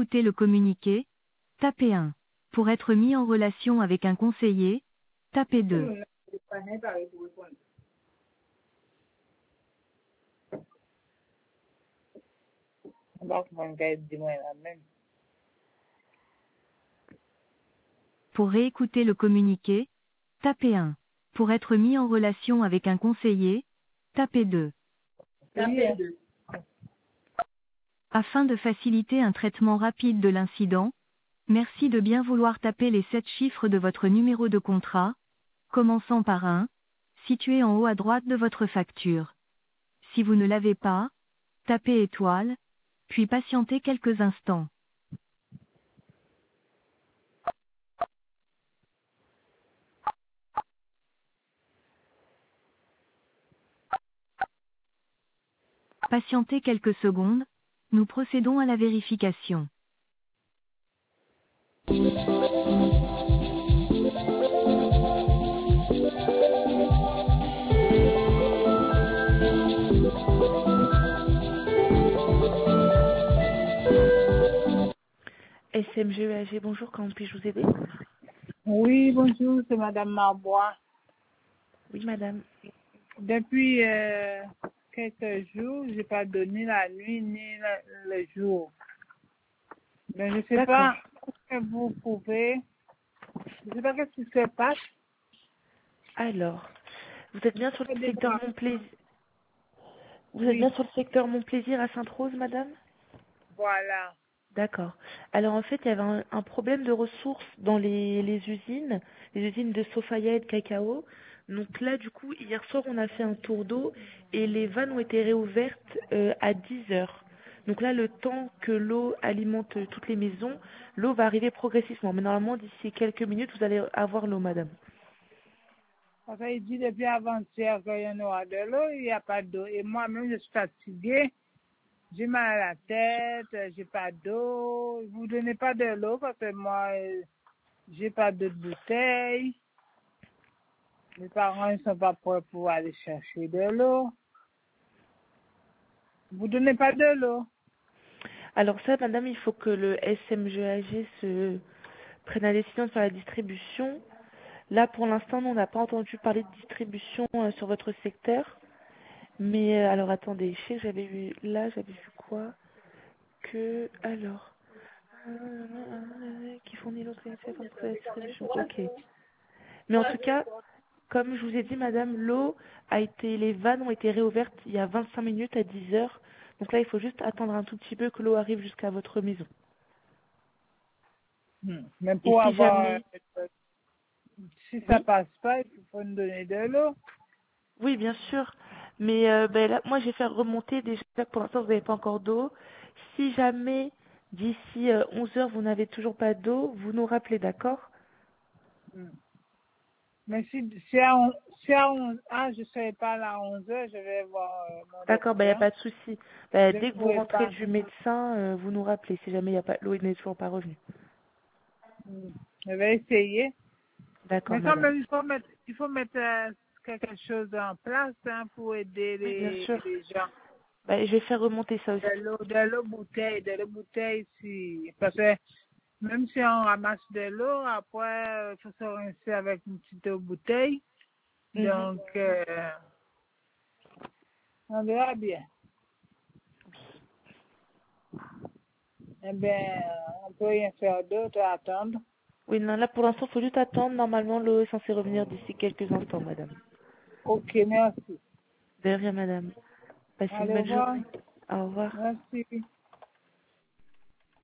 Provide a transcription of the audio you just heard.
écouter le communiqué, tapez 1. Pour être mis en relation avec un conseiller, tapez 2. Pour réécouter le communiqué, tapez 1. Pour être mis en relation avec un conseiller, tapez 2. Afin de faciliter un traitement rapide de l'incident, merci de bien vouloir taper les 7 chiffres de votre numéro de contrat, commençant par 1, situé en haut à droite de votre facture. Si vous ne l'avez pas, tapez étoile, puis patientez quelques instants. Patientez quelques secondes, nous procédons à la vérification. SMGEAG, bonjour, comment puis-je vous aider? Oui, bonjour, c'est Madame Marbois. Oui, madame. Depuis quelques jours, je n'ai pas donné la nuit ni le jour. Mais je ne sais D'accord. pas ce que vous pouvez. Je ne sais pas ce qui se passe. Alors, vous êtes bien sur le secteur Montplaisir. Vous êtes bien Oui, sur le secteur Montplaisir à Sainte-Rose, madame? voilà. D'accord. Alors en fait, il y avait un problème de ressources dans les usines de Sofaya et de cacao. Donc là, du coup, hier soir, on a fait un tour d'eau et les vannes ont été réouvertes à 10 heures. Donc là, le temps que l'eau alimente toutes les maisons, l'eau va arriver progressivement. Mais normalement, d'ici quelques minutes, vous allez avoir l'eau, madame. Parce qu'il dit depuis avant-hier qu'il y en aura de l'eau, il n'y a pas d'eau. Et moi-même, je suis fatiguée. J'ai mal à la tête, j'ai pas d'eau. Vous ne donnez pas de l'eau parce que moi, j'ai pas de bouteille. Mes parents ne sont pas prêts pour aller chercher de l'eau. Vous donnez pas de l'eau. Alors ça, madame, il faut que le SMGAG se prenne la décision sur la distribution. Là, pour l'instant, nous, on n'a pas entendu parler de distribution sur votre secteur. Mais alors, attendez, je sais que j'avais vu, là, j'avais vu quoi? Que, alors, qui fournit l'autre initiative entre la distribution. Ok. Mais en tout cas, comme je vous ai dit, madame, les vannes ont été réouvertes il y a 25 minutes à 10 heures. Donc là, il faut juste attendre un tout petit peu que l'eau arrive jusqu'à votre maison. Mais Et pour si avoir, jamais, si ça oui, passe pas, il faut nous donner de l'eau. oui, bien sûr. Mais ben là, moi, j'ai fait remonter déjà. Pour l'instant, vous n'avez pas encore d'eau. Si jamais d'ici 11 heures, vous n'avez toujours pas d'eau, vous nous rappelez, d'accord? Hmm. Mais si à, si à 11, je ne serai pas là à 11 heures, je vais voir mon D'accord, ben il n'y a docteur. pas de souci. Ben, Je ne dès que vous pourrai rentrez pas. du médecin, vous nous rappelez. Si jamais il y a pas l'eau, il n'est toujours pas revenu. Hmm. Je vais essayer. D'accord, Mais quand madame. même, il faut mettre quelque chose en place pour aider Oui, bien sûr. les gens. Ben, je vais faire remonter ça aussi. De l'eau bouteille, si, parce que même si on ramasse de l'eau, après, il faut se rincer avec une petite bouteille. Mhm. Donc, on verra bien. Eh bien, on peut rien faire d'autre, attendre. Oui, non, là pour l'instant, il faut juste attendre. Normalement, l'eau est censée revenir d'ici quelques instants, madame. Ok, merci. De rien, madame. Passez une Allez, au bonne revoir. journée. Au revoir. Merci.